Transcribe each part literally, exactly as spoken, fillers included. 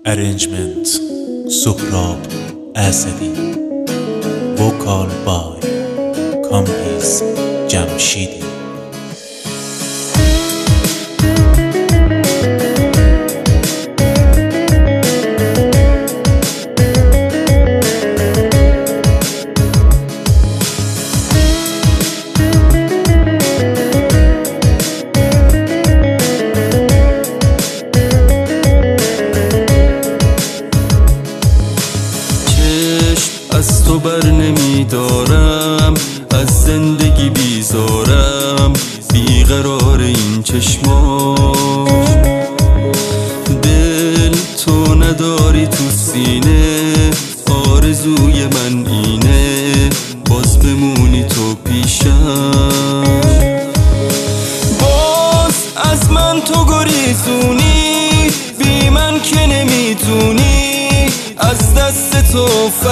Arrangement Suhrab Asadi. Vocal by Kambiz Jamshidi. از تو بر نمی دارم، از زندگی بیزارم، بیقرار این چشما. دل تو نداری تو سینه، آرزوی من اینه باز بمونی تو پیشم. باز از من تو گریزونی، بی من که نمیتونی، از دست تو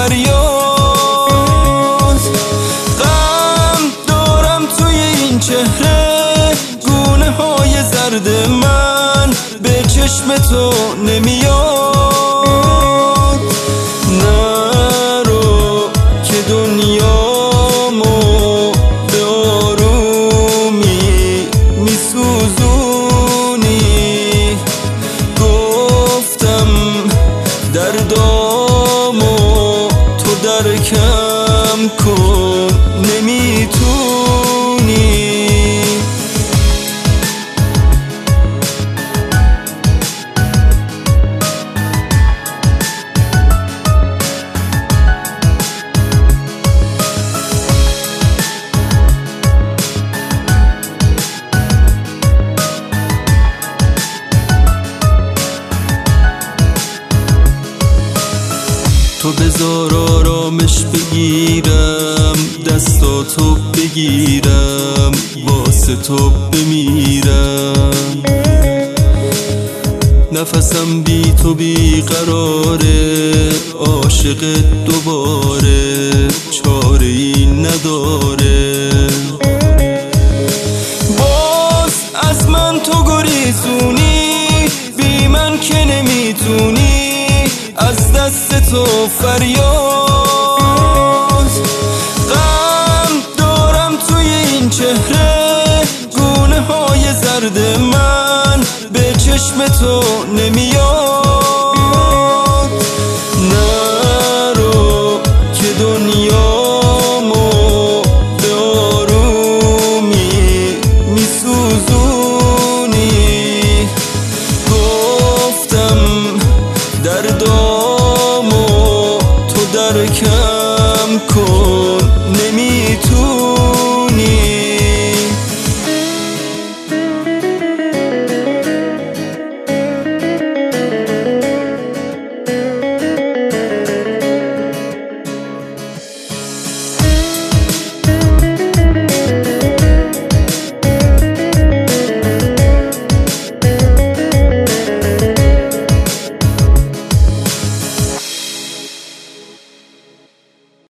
فریاد. غم دارم توی این چهره، گونه های زرد من به چشم تو نمیاد. نرو که دنیامو به آرومی میسوزونی. گفتم دردامو تو درکم کن، نمیتونی. تو بذار آرامش بگیرم، دستاتو بگیرم، واسه تو بمیرم. نفسم بی تو بیقراره، عاشق دوباره، چاره ای نداره. باز از من تو گریزونی، بی من که نمیتونی، از دست تو فریاد.